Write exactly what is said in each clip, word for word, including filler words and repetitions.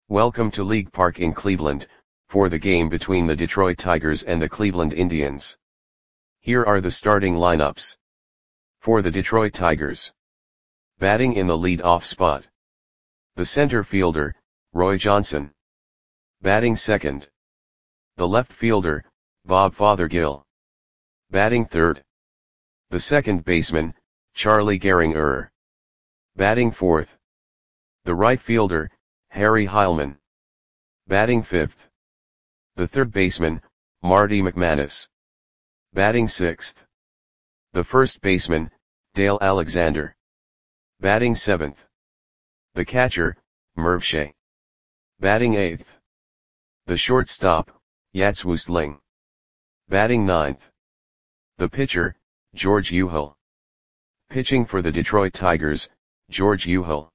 Welcome to League Park in Cleveland, for the game between the Detroit Tigers and the Cleveland Indians. Here are the starting lineups. For the Detroit Tigers. Batting in the lead-off spot. The center fielder, Roy Johnson. Batting second. The left fielder, Bob Fothergill. Batting third. The second baseman, Charlie Gehringer. Batting fourth. The right fielder, Harry Heilmann. Batting fifth. The third baseman, Marty McManus. Batting sixth. The first baseman, Dale Alexander. Batting seventh. The catcher, Merv Shea. Batting eighth. The shortstop, Yats Woostling. Batting ninth. The pitcher, George Uhl. Pitching for the Detroit Tigers, George Uhl.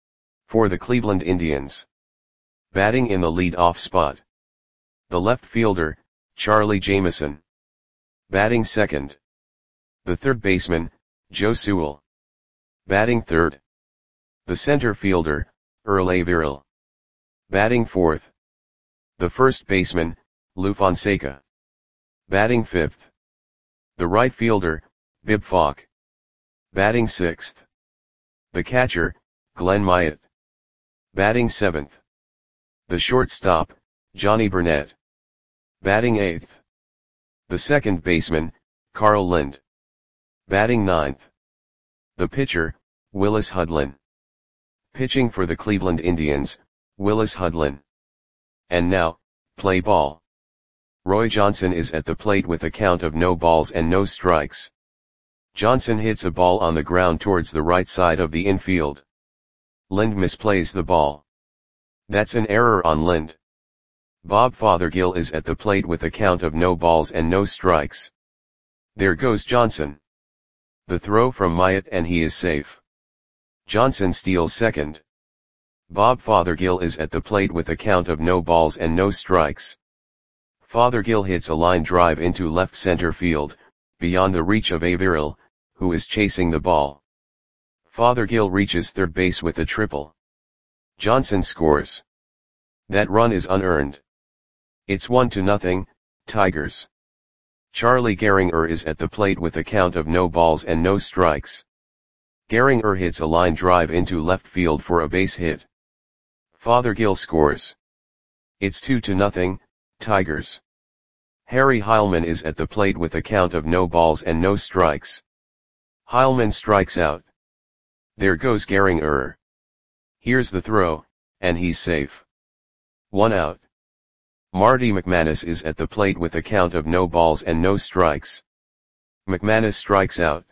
For the Cleveland Indians. Batting in the lead-off spot. The left fielder, Charlie Jameson. Batting second. The third baseman, Joe Sewell. Batting third. The center fielder, Earl Averill. Batting fourth. The first baseman, Lou Fonseca. Batting fifth. The right fielder, Bib Falk. Batting sixth. The catcher, Glenn Myatt. Batting seventh. The shortstop, Johnny Burnett. Batting eighth. The second baseman, Carl Lind. Batting ninth. The pitcher, Willis Hudlin. Pitching for the Cleveland Indians, Willis Hudlin. And now, play ball. Roy Johnson is at the plate with a count of no balls and no strikes. Johnson hits a ball on the ground towards the right side of the infield. Lind misplays the ball. That's an error on Lind. Bob Fothergill is at the plate with a count of no balls and no strikes. There goes Johnson. The throw from Myatt and he is safe. Johnson steals second. Bob Fothergill is at the plate with a count of no balls and no strikes. Fothergill hits a line drive into left center field, beyond the reach of Averill, who is chasing the ball. Fothergill reaches third base with a triple. Johnson scores. That run is unearned. It's one to nothing, Tigers. Charlie Gehringer is at the plate with a count of no balls and no strikes. Gehringer hits a line drive into left field for a base hit. Fothergill scores. It's two to nothing, Tigers. Harry Heilmann is at the plate with a count of no balls and no strikes. Heilmann strikes out. There goes Gehringer. Here's the throw, and he's safe. One out. Marty McManus is at the plate with a count of no balls and no strikes. McManus strikes out.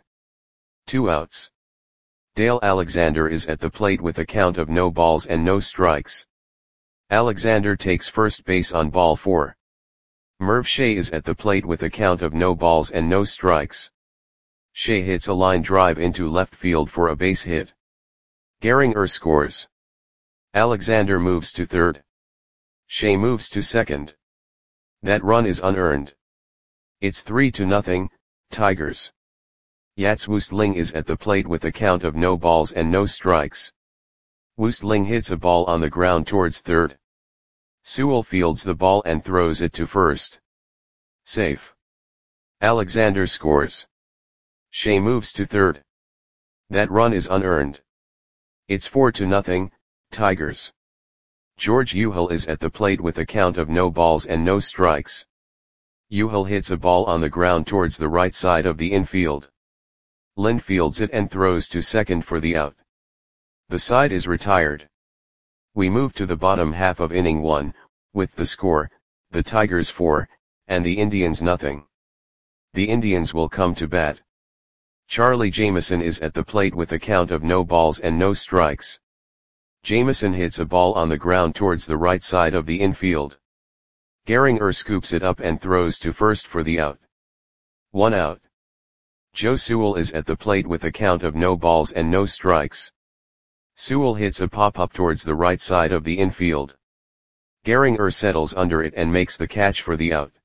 Two outs. Dale Alexander is at the plate with a count of no balls and no strikes. Alexander takes first base on ball four. Merv Shea is at the plate with a count of no balls and no strikes. Shea hits a line drive into left field for a base hit. Gehringer scores. Alexander moves to third. Shea moves to second. That run is unearned. It's three to nothing, Tigers. Yats Woostling is at the plate with a count of no balls and no strikes. Woostling hits a ball on the ground towards third. Sewell fields the ball and throws it to first. Safe. Alexander scores. Shea moves to third. That run is unearned. It's four to nothing, Tigers. George Uhl is at the plate with a count of no balls and no strikes. Uhl hits a ball on the ground towards the right side of the infield. Lind fields it and throws to second for the out. The side is retired. We move to the bottom half of inning one, with the score, the Tigers four, and the Indians nothing. The Indians will come to bat. Charlie Jameson is at the plate with a count of no balls and no strikes. Jameson hits a ball on the ground towards the right side of the infield. Gehringer scoops it up and throws to first for the out. One out. Joe Sewell is at the plate with a count of no balls and no strikes. Sewell hits a pop-up towards the right side of the infield. Gehringer settles under it and makes the catch for the out.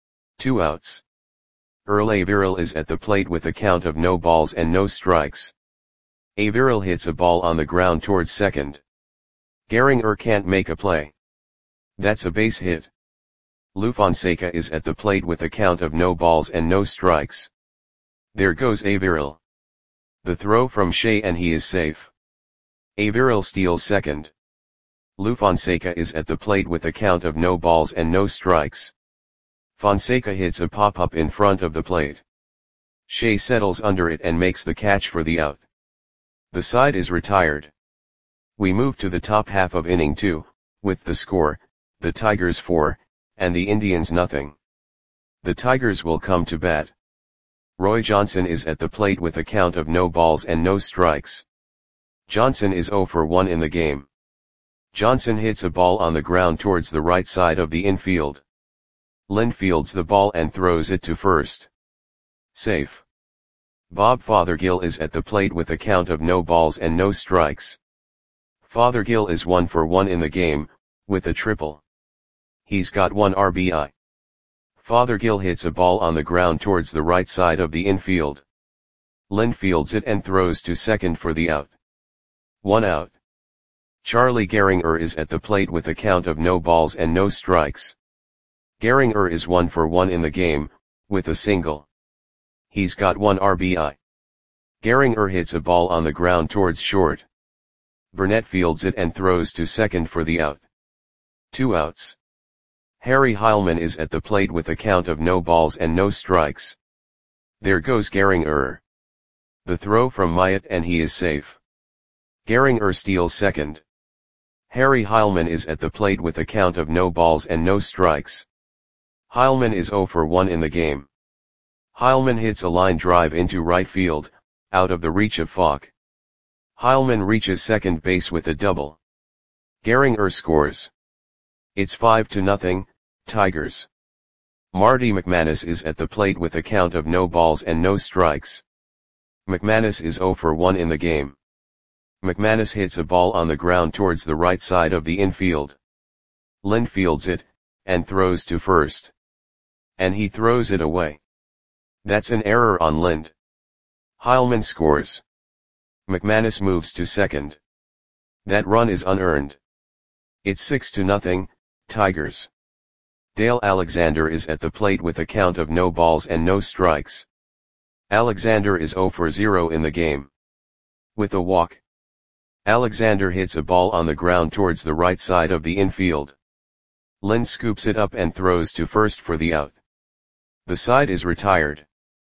Two outs. Earl Averill is at the plate with a count of no balls and no strikes. Averill hits a ball on the ground towards second. Gehringer can't make a play. That's a base hit. Lou Fonseca is at the plate with a count of no balls and no strikes. There goes Averill. The throw from Shea and he is safe. Averill steals second. Lou Fonseca is at the plate with a count of no balls and no strikes. Fonseca hits a pop-up in front of the plate. Shea settles under it and makes the catch for the out. The side is retired. We move to the top half of inning two, with the score, the Tigers four, and the Indians nothing. The Tigers will come to bat. Roy Johnson is at the plate with a count of no balls and no strikes. Johnson is oh for one in the game. Johnson hits a ball on the ground towards the right side of the infield. Lind fields the ball and throws it to first. Safe. Bob Fothergill is at the plate with a count of no balls and no strikes. Fothergill is one for one in the game, with a triple. He's got one R B I. Fothergill hits a ball on the ground towards the right side of the infield. Lind fields it and throws to second for the out. One out. Charlie Gehringer is at the plate with a count of no balls and no strikes. Gehringer is one for one in the game, with a single. He's got one R B I. Gehringer hits a ball on the ground towards short. Burnett fields it and throws to second for the out. Two outs. Harry Heilman is at the plate with a count of no balls and no strikes. There goes Gehringer. The throw from Myatt and he is safe. Gehringer steals second. Harry Heilman is at the plate with a count of no balls and no strikes. Heilman is oh for one in the game. Heilman hits a line drive into right field, out of the reach of Falk. Heilman reaches second base with a double. Gehringer scores. It's five to nothing, Tigers. Marty McManus is at the plate with a count of no balls and no strikes. McManus is oh for one in the game. McManus hits a ball on the ground towards the right side of the infield. Lind fields it, and throws to first. And he throws it away. That's an error on Lind. Heilman scores. McManus moves to second. That run is unearned. It's six to nothing, Tigers. Dale Alexander is at the plate with a count of no balls and no strikes. Alexander is oh for zero in the game. With a walk. Alexander hits a ball on the ground towards the right side of the infield. Lind scoops it up and throws to first for the out. The side is retired.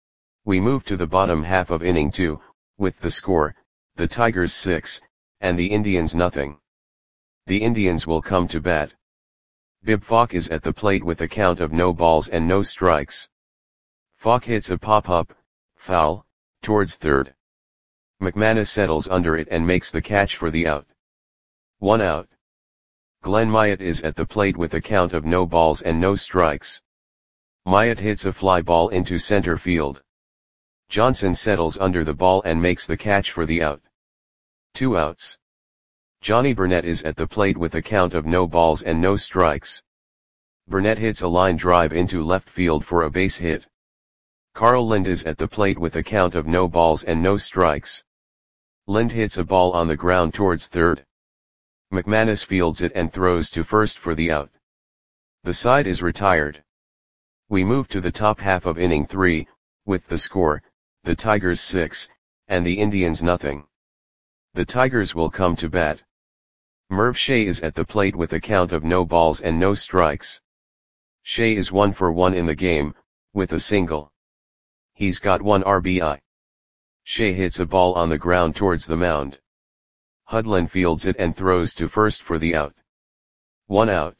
We move to the bottom half of inning two, with the score, the Tigers six, and the Indians nothing. The Indians will come to bat. Bib Falk is at the plate with a count of no balls and no strikes. Falk hits a pop-up, foul, towards third. McManus settles under it and makes the catch for the out. One out. Glenn Myatt is at the plate with a count of no balls and no strikes. Myatt hits a fly ball into center field. Johnson settles under the ball and makes the catch for the out. Two outs. Johnny Burnett is at the plate with a count of no balls and no strikes. Burnett hits a line drive into left field for a base hit. Carl Lind is at the plate with a count of no balls and no strikes. Lind hits a ball on the ground towards third. McManus fields it and throws to first for the out. The side is retired. We move to the top half of inning three, with the score, the Tigers six, and the Indians nothing. The Tigers will come to bat. Merv Shea is at the plate with a count of no balls and no strikes. Shea is one for one in the game, with a single. He's got one R B I. Shea hits a ball on the ground towards the mound. Hudlin fields it and throws to first for the out. One out.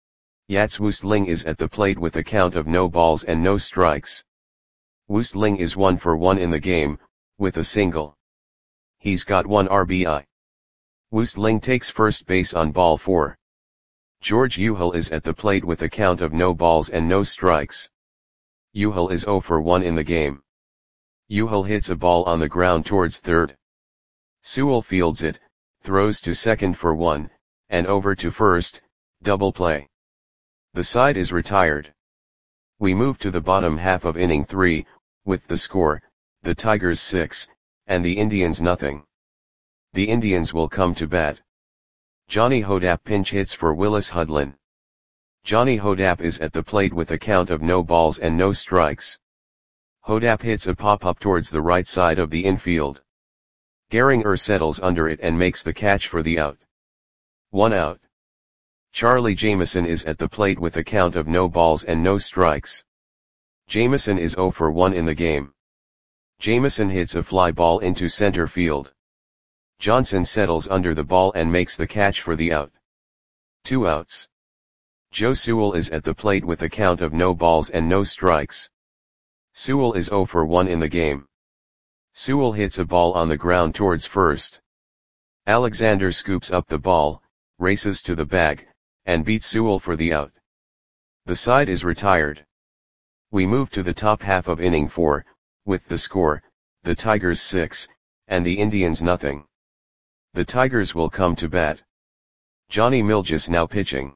Yats Woostling is at the plate with a count of no balls and no strikes. Woostling is one for one in the game, with a single. He's got one R B I. Woostling takes first base on ball four. George Uhel is at the plate with a count of no balls and no strikes. Uhel is oh for one in the game. Uhel hits a ball on the ground towards third. Sewell fields it, throws to second for one, and over to first, double play. The side is retired. We move to the bottom half of inning three, with the score, the Tigers six, and the Indians nothing. The Indians will come to bat. Johnny Hodapp pinch hits for Willis Hudlin. Johnny Hodapp is at the plate with a count of no balls and no strikes. Hodapp hits a pop-up towards the right side of the infield. Gehringer settles under it and makes the catch for the out. One out. Charlie Jameson is at the plate with a count of no balls and no strikes. Jameson is zero for one in the game. Jameson hits a fly ball into center field. Johnson settles under the ball and makes the catch for the out. Two outs. Joe Sewell is at the plate with a count of no balls and no strikes. Sewell is zero for one in the game. Sewell hits a ball on the ground towards first. Alexander scoops up the ball, races to the bag, and beats Sewell for the out. The side is retired. We move to the top half of inning four, with the score, the Tigers six, and the Indians nothing. The Tigers will come to bat. Johnny Milges now pitching.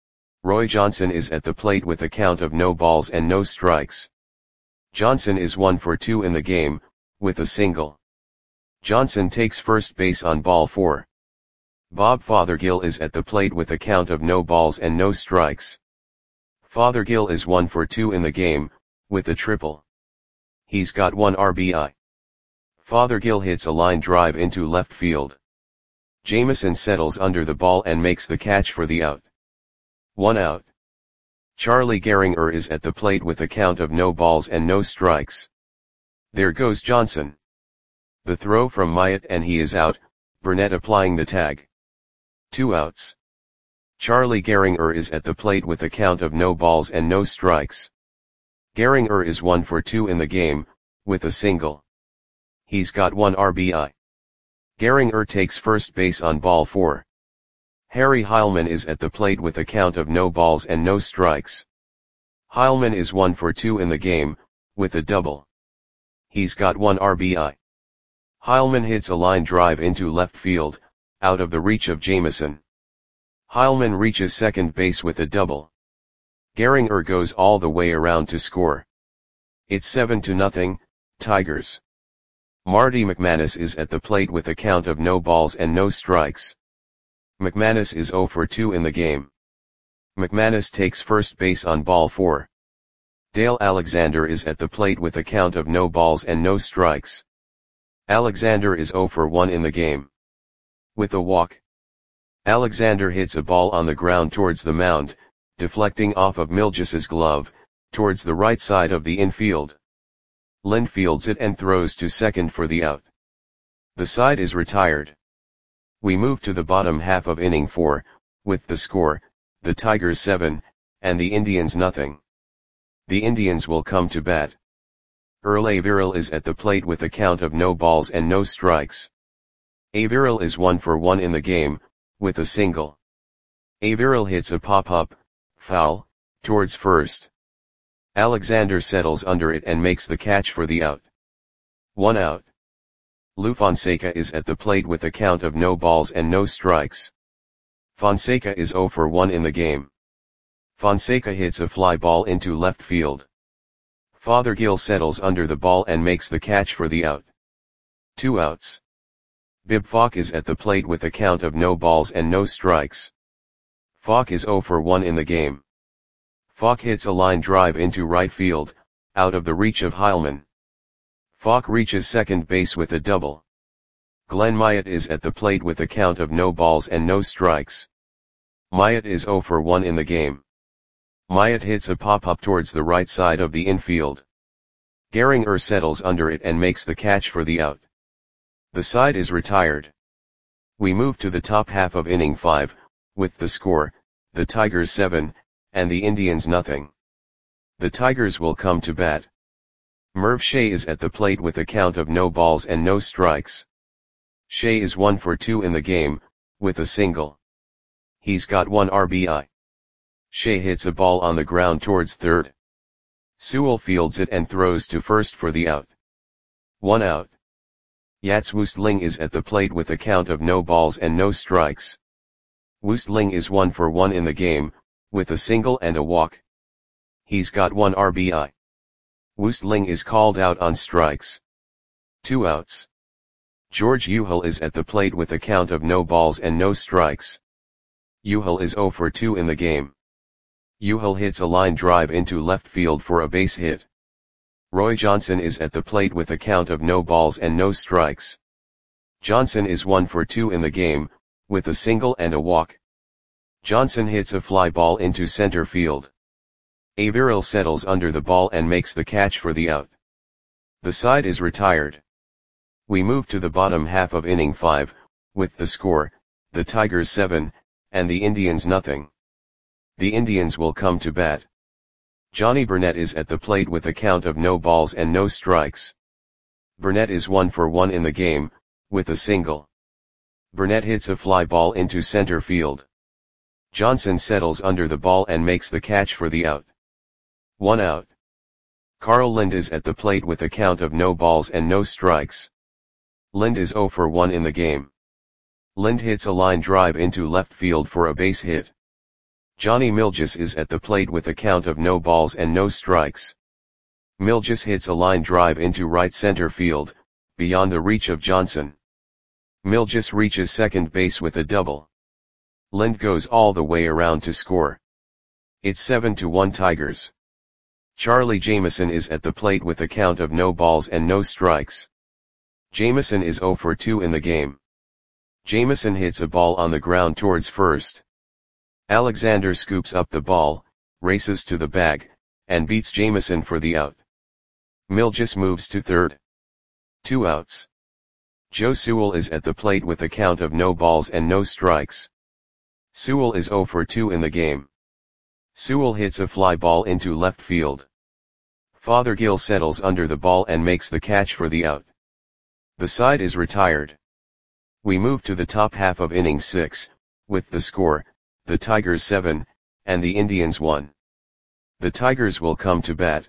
Roy Johnson is at the plate with a count of no balls and no strikes. Johnson is one for two in the game, with a single. Johnson takes first base on ball four. Bob Fothergill is at the plate with a count of no balls and no strikes. Fothergill is one for two in the game, with a triple. He's got one R B I. Fothergill hits a line drive into left field. Jameson settles under the ball and makes the catch for the out. One out. Charlie Gehringer is at the plate with a count of no balls and no strikes. There goes Johnson. The throw from Myatt and he is out, Burnett applying the tag. Two outs. Charlie Gehringer is at the plate with a count of no balls and no strikes. Gehringer is one for two in the game, with a single. He's got one R B I. Gehringer takes first base on ball four. Harry Heilman is at the plate with a count of no balls and no strikes. Heilman is one for two in the game, with a double. He's got one R B I. Heilman hits a line drive into left field, out of the reach of Jameson. Heilman reaches second base with a double. Gehringer goes all the way around to score. It's seven to nothing, Tigers. Marty McManus is at the plate with a count of no balls and no strikes. McManus is zero for two in the game. McManus takes first base on ball four. Dale Alexander is at the plate with a count of no balls and no strikes. Alexander is zero for one in the game. With a walk. Alexander hits a ball on the ground towards the mound, deflecting off of Milges's glove, towards the right side of the infield. Lind fields it and throws to second for the out. The side is retired. We move to the bottom half of inning four, with the score, the Tigers seven, and the Indians nothing. The Indians will come to bat. Earl Averill is at the plate with a count of no balls and no strikes. Averill is one for one in the game, with a single. Averill hits a pop-up, foul, towards first. Alexander settles under it and makes the catch for the out. One out. Lou Fonseca is at the plate with a count of no balls and no strikes. Fonseca is zero for one in the game. Fonseca hits a fly ball into left field. Fothergill settles under the ball and makes the catch for the out. Two outs. Bib Falk is at the plate with a count of no balls and no strikes. Falk is zero for one in the game. Falk hits a line drive into right field, out of the reach of Heilman. Falk reaches second base with a double. Glenn Myatt is at the plate with a count of no balls and no strikes. Myatt is zero for one in the game. Myatt hits a pop-up towards the right side of the infield. Gehringer settles under it and makes the catch for the out. The side is retired. We move to the top half of inning five, with the score, the Tigers seven, and the Indians nothing. The Tigers will come to bat. Merv Shea is at the plate with a count of no balls and no strikes. Shea is one for two in the game, with a single. He's got one R B I. Shea hits a ball on the ground towards third. Sewell fields it and throws to first for the out. One out. Yats Woostling is at the plate with a count of no balls and no strikes. Woostling is one for one in the game, with a single and a walk. He's got one R B I. Woostling is called out on strikes. Two outs. George Uhel is at the plate with a count of no balls and no strikes. Euhel is zero for two in the game. Euhel hits a line drive into left field for a base hit. Roy Johnson is at the plate with a count of no balls and no strikes. Johnson is one for two in the game, with a single and a walk. Johnson hits a fly ball into center field. Averill settles under the ball and makes the catch for the out. The side is retired. We move to the bottom half of inning five, with the score, the Tigers seven, and the Indians nothing. The Indians will come to bat. Johnny Burnett is at the plate with a count of no balls and no strikes. Burnett is one for one in the game, with a single. Burnett hits a fly ball into center field. Johnson settles under the ball and makes the catch for the out. One out. Carl Lind is at the plate with a count of no balls and no strikes. Lind is zero for one in the game. Lind hits a line drive into left field for a base hit. Johnny Milges is at the plate with a count of no balls and no strikes. Milges hits a line drive into right center field, beyond the reach of Johnson. Milges reaches second base with a double. Lind goes all the way around to score. It's seven to one Tigers. Charlie Jameson is at the plate with a count of no balls and no strikes. Jameson is zero for two in the game. Jameson hits a ball on the ground towards first. Alexander scoops up the ball, races to the bag, and beats Jameson for the out. Milges moves to third. Two outs. Joe Sewell is at the plate with a count of no balls and no strikes. Sewell is zero for two in the game. Sewell hits a fly ball into left field. Fothergill settles under the ball and makes the catch for the out. The side is retired. We move to the top half of inning six, with the score, the Tigers seven, and the Indians one. The Tigers will come to bat.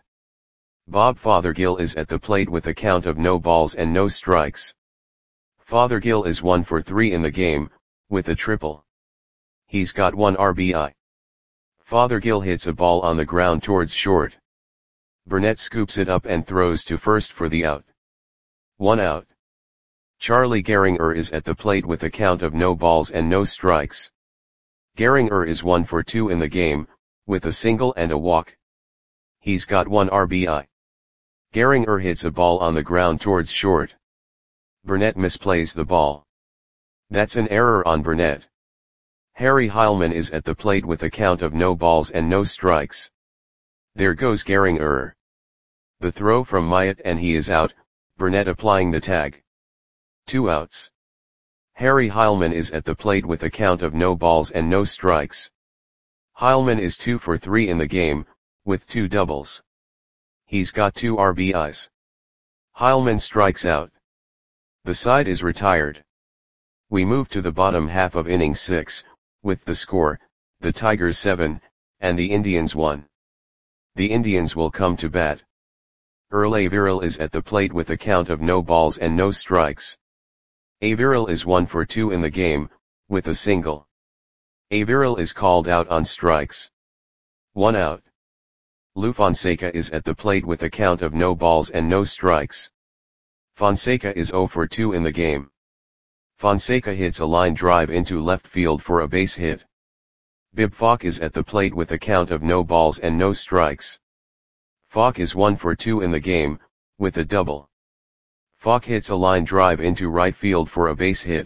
Bob Fothergill is at the plate with a count of no balls and no strikes. Fothergill is one for three in the game, with a triple. He's got one R B I. Fothergill hits a ball on the ground towards short. Burnett scoops it up and throws to first for the out. One out. Charlie Gehringer is at the plate with a count of no balls and no strikes. Gehringer is one for two in the game, with a single and a walk. He's got one R B I. Gehringer hits a ball on the ground towards short. Burnett misplays the ball. That's an error on Burnett. Harry Heilman is at the plate with a count of no balls and no strikes. There goes Gehringer. The throw from Myatt and he is out, Burnett applying the tag. Two outs. Harry Heilman is at the plate with a count of no balls and no strikes. Heilman is two for three in the game, with two doubles. He's got two R B Is. Heilman strikes out. The side is retired. We move to the bottom half of inning six, with the score, the Tigers seven, and the Indians one. The Indians will come to bat. Earl Averill is at the plate with a count of no balls and no strikes. Averill is one for two in the game, with a single. Averill is called out on strikes. One out. Lou Fonseca is at the plate with a count of no balls and no strikes. Fonseca is zero for two in the game. Fonseca hits a line drive into left field for a base hit. Bib Falk is at the plate with a count of no balls and no strikes. Falk is one for two in the game, with a double. Falk hits a line drive into right field for a base hit.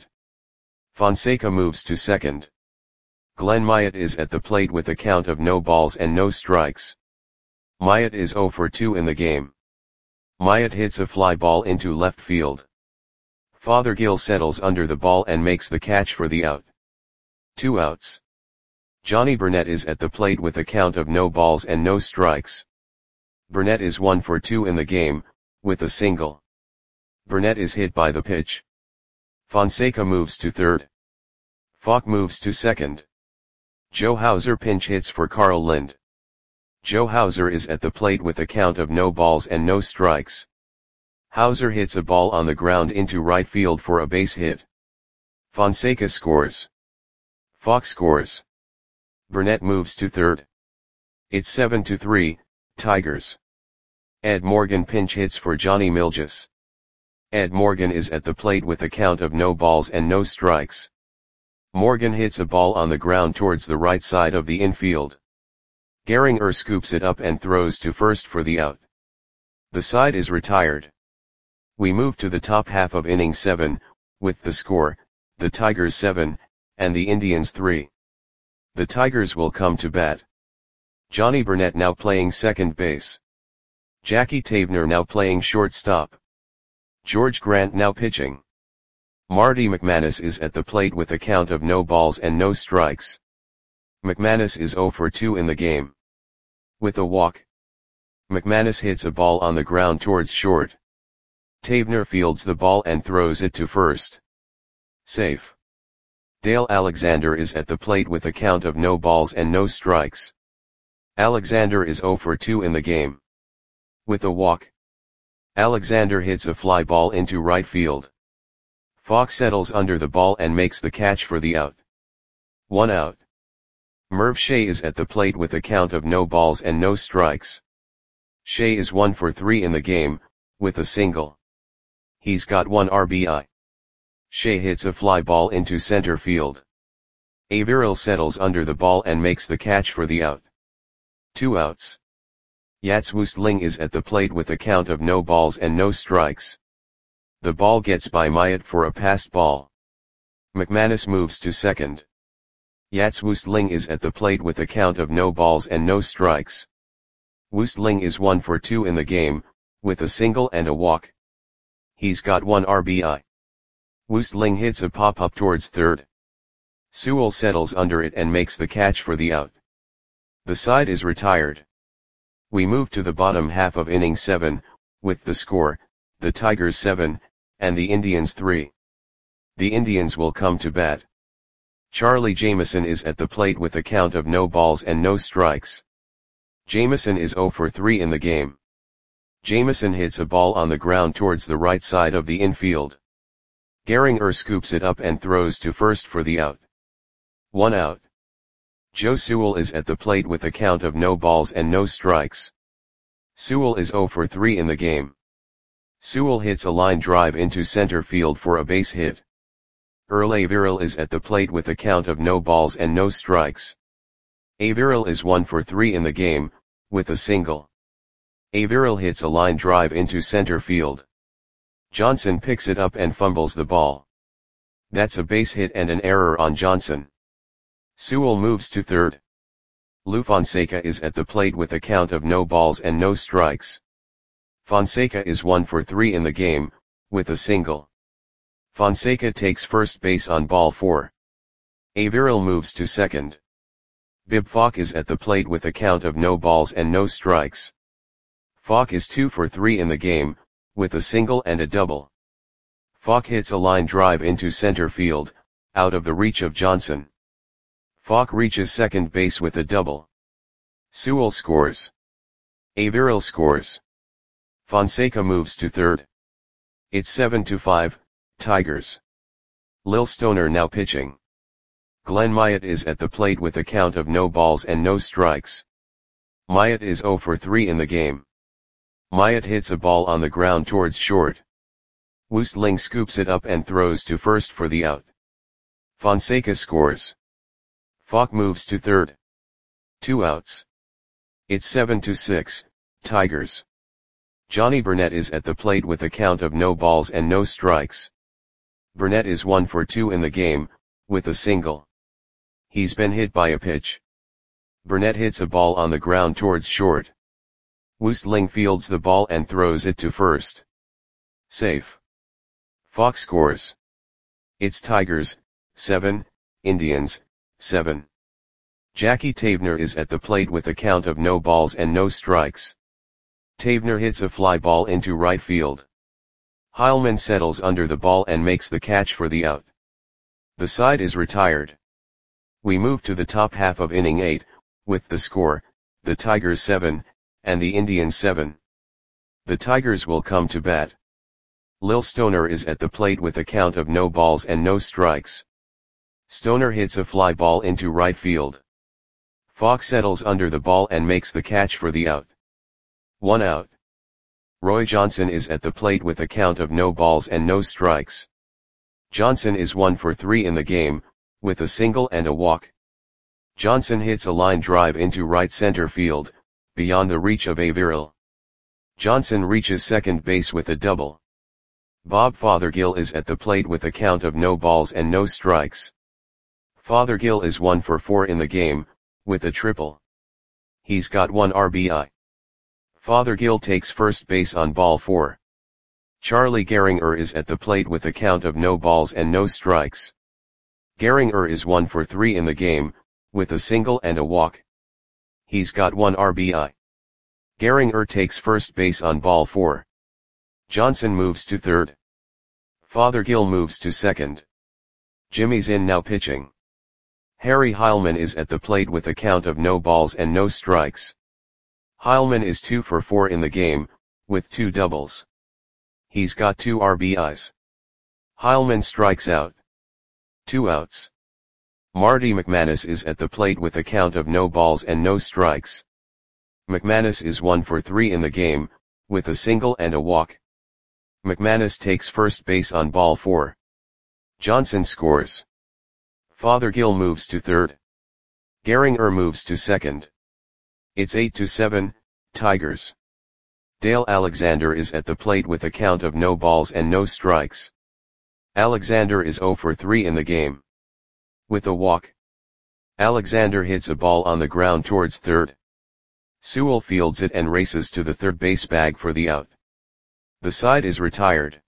Fonseca moves to second. Glenn Myatt is at the plate with a count of no balls and no strikes. Myatt is zero for two in the game. Myatt hits a fly ball into left field. Fothergill settles under the ball and makes the catch for the out. Two outs. Johnny Burnett is at the plate with a count of no balls and no strikes. Burnett is one for two in the game, with a single. Burnett is hit by the pitch. Fonseca moves to third. Falk moves to second. Joe Hauser pinch hits for Carl Lind. Joe Hauser is at the plate with a count of no balls and no strikes. Hauser hits a ball on the ground into right field for a base hit. Fonseca scores. Falk scores. Burnett moves to third. It's seven to three, Tigers. Ed Morgan pinch hits for Johnny Milges. Ed Morgan is at the plate with a count of no balls and no strikes. Morgan hits a ball on the ground towards the right side of the infield. Gehringer scoops it up and throws to first for the out. The side is retired. We move to the top half of inning seven, with the score, the Tigers seven, and the Indians three. The Tigers will come to bat. Johnny Burnett now playing second base. Jackie Tavener now playing shortstop. George Grant now pitching. Marty McManus is at the plate with a count of no balls and no strikes. McManus is oh for two in the game. With a walk. McManus hits a ball on the ground towards short. Tavener fields the ball and throws it to first. Safe. Dale Alexander is at the plate with a count of no balls and no strikes. Alexander is oh for two in the game. With a walk. Alexander hits a fly ball into right field. Falk settles under the ball and makes the catch for the out. One out. Merv Shea is at the plate with a count of no balls and no strikes. Shea is one for three in the game, with a single. He's got one R B I. Shea hits a fly ball into center field. Averill settles under the ball and makes the catch for the out. Two outs. Yats Woostling is at the plate with a count of no balls and no strikes. The ball gets by Myatt for a passed ball. McManus moves to second. Yats Woostling is at the plate with a count of no balls and no strikes. Woostling is one for two in the game, with a single and a walk. He's got one R B I. Woostling hits a pop-up towards third. Sewell settles under it and makes the catch for the out. The side is retired. We move to the bottom half of inning seven, with the score, the Tigers seven, and the Indians three. The Indians will come to bat. Charlie Jameson is at the plate with a count of no balls and no strikes. Jameson is oh for three in the game. Jameson hits a ball on the ground towards the right side of the infield. Gehringer scoops it up and throws to first for the out. One out. Joe Sewell is at the plate with a count of no balls and no strikes. Sewell is oh for three in the game. Sewell hits a line drive into center field for a base hit. Earl Averill is at the plate with a count of no balls and no strikes. Averill is one for three in the game, with a single. Averill hits a line drive into center field. Johnson picks it up and fumbles the ball. That's a base hit and an error on Johnson. Sewell moves to third. Lou Fonseca is at the plate with a count of no balls and no strikes. Fonseca is one for three in the game, with a single. Fonseca takes first base on ball four. Averill moves to second. Bib Falk is at the plate with a count of no balls and no strikes. Falk is two for three in the game, with a single and a double. Falk hits a line drive into center field, out of the reach of Johnson. Falk reaches second base with a double. Sewell scores. Averill scores. Fonseca moves to third. It's seven to five, Tigers. Lil Stoner now pitching. Glenn Myatt is at the plate with a count of no balls and no strikes. Myatt is oh for three in the game. Myatt hits a ball on the ground towards short. Woostling scoops it up and throws to first for the out. Fonseca scores. Falk moves to third. Two outs. It's seven to six, Tigers. Johnny Burnett is at the plate with a count of no balls and no strikes. Burnett is one for two in the game, with a single. He's been hit by a pitch. Burnett hits a ball on the ground towards short. Woostling fields the ball and throws it to first. Safe. Falk scores. It's Tigers, seven, Indians, seven. Jackie Tavener is at the plate with a count of no balls and no strikes. Tavener hits a fly ball into right field. Heilman settles under the ball and makes the catch for the out. The side is retired. We move to the top half of inning eight, with the score, the Tigers seven, and the Indians seven. The Tigers will come to bat. Lil Stoner is at the plate with a count of no balls and no strikes. Stoner hits a fly ball into right field. Falk settles under the ball and makes the catch for the out. One out. Roy Johnson is at the plate with a count of no balls and no strikes. Johnson is one for three in the game, with a single and a walk. Johnson hits a line drive into right center field, beyond the reach of Averill. Johnson reaches second base with a double. Bob Fothergill is at the plate with a count of no balls and no strikes. Fothergill is one for four in the game, with a triple. He's got one R B I. Fothergill takes first base on ball four. Charlie Gehringer is at the plate with a count of no balls and no strikes. Gehringer is one for three in the game, with a single and a walk. He's got one R B I. Gehringer takes first base on ball four. Johnson moves to third. Fothergill moves to second. Jimmy Zinn now pitching. Harry Heilman is at the plate with a count of no balls and no strikes. Heilman is two for four in the game, with two doubles. He's got two R B Is. Heilman strikes out. Two outs. Marty McManus is at the plate with a count of no balls and no strikes. McManus is one for three in the game, with a single and a walk. McManus takes first base on ball four. Johnson scores. Fothergill moves to third. Gehringer moves to second. It's eight to seven, Tigers. Dale Alexander is at the plate with a count of no balls and no strikes. Alexander is zero for three in the game. With a walk. Alexander hits a ball on the ground towards third. Sewell fields it and races to the third base bag for the out. The side is retired.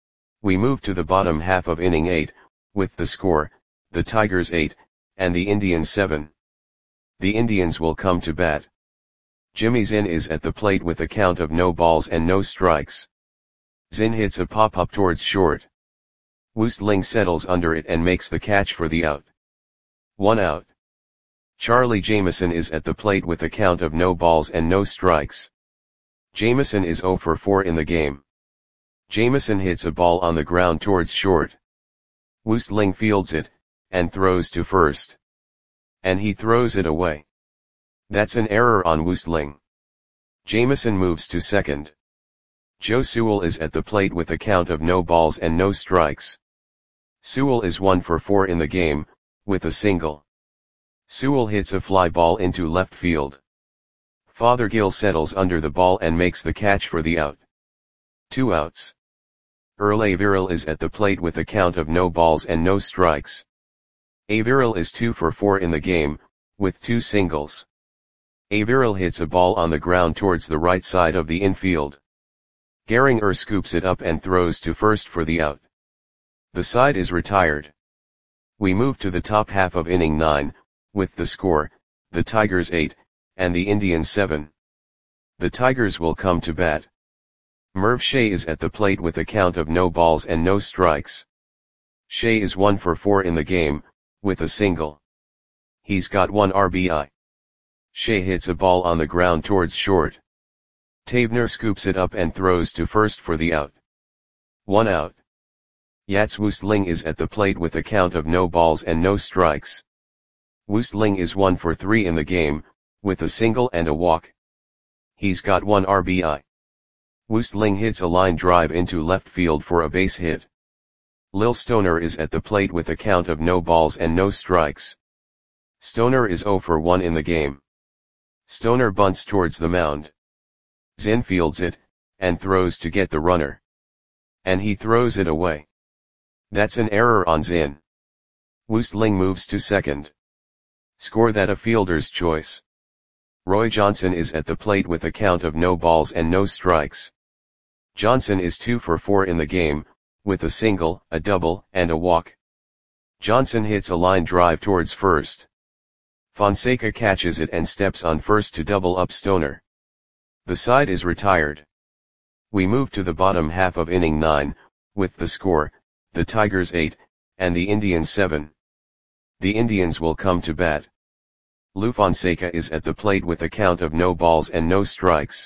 We move to the bottom half of inning eight, with the score, the Tigers eight, and the Indians seven. The Indians will come to bat. Jimmy Zinn is at the plate with a count of no balls and no strikes. Zinn hits a pop-up towards short. Woostling settles under it and makes the catch for the out. One out. Charlie Jameson is at the plate with a count of no balls and no strikes. Jameson is zero for four in the game. Jameson hits a ball on the ground towards short. Woostling fields it, and throws to first. And he throws it away. That's an error on Woostling. Jameson moves to second. Joe Sewell is at the plate with a count of no balls and no strikes. Sewell is one for four in the game, with a single. Sewell hits a fly ball into left field. Fothergill settles under the ball and makes the catch for the out. Two outs. Earl Averill is at the plate with a count of no balls and no strikes. Averill is two for four in the game, with two singles. Averill hits a ball on the ground towards the right side of the infield. Gehringer scoops it up and throws to first for the out. The side is retired. We move to the top half of inning nine, with the score, the Tigers eight, and the Indians seven. The Tigers will come to bat. Merv Shea is at the plate with a count of no balls and no strikes. Shea is one for four in the game, with a single. He's got one R B I. Shea hits a ball on the ground towards short. Tavener scoops it up and throws to first for the out. One out. Yats Woostling is at the plate with a count of no balls and no strikes. Woostling is one for three in the game, with a single and a walk. He's got one R B I. Woostling hits a line drive into left field for a base hit. Lil Stoner is at the plate with a count of no balls and no strikes. Stoner is zero for one in the game. Stoner bunts towards the mound. Zinn fields it, and throws to get the runner. And he throws it away. That's an error on Zinn. Woostling moves to second. Score that a fielder's choice. Roy Johnson is at the plate with a count of no balls and no strikes. Johnson is two for four in the game, with a single, a double, and a walk. Johnson hits a line drive towards first. Fonseca catches it and steps on first to double up Stoner. The side is retired. We move to the bottom half of inning nine, with the score, the Tigers eight, and the Indians seven. The Indians will come to bat. Lou Fonseca is at the plate with a count of no balls and no strikes.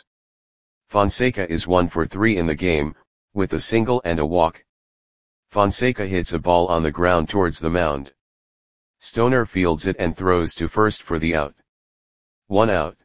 Fonseca is one for three in the game, with a single and a walk. Fonseca hits a ball on the ground towards the mound. Stoner fields it and throws to first for the out. One out.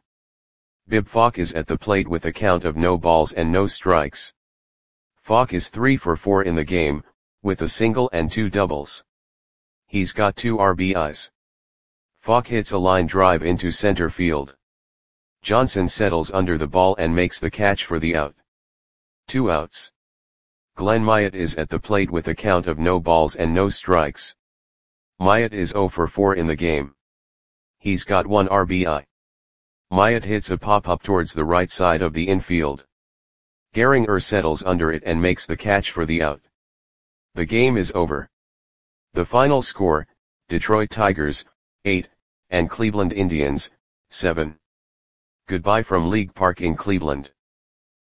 Bib Falk is at the plate with a count of no balls and no strikes. Falk is three for four in the game, with a single and two doubles. He's got two R B Is. Falk hits a line drive into center field. Johnson settles under the ball and makes the catch for the out. Two outs. Glenn Myatt is at the plate with a count of no balls and no strikes. Myatt is zero for four in the game. He's got one R B I. Myatt hits a pop-up towards the right side of the infield. Gehringer settles under it and makes the catch for the out. The game is over. The final score, Detroit Tigers, eight, and Cleveland Indians, seven. Goodbye from League Park in Cleveland.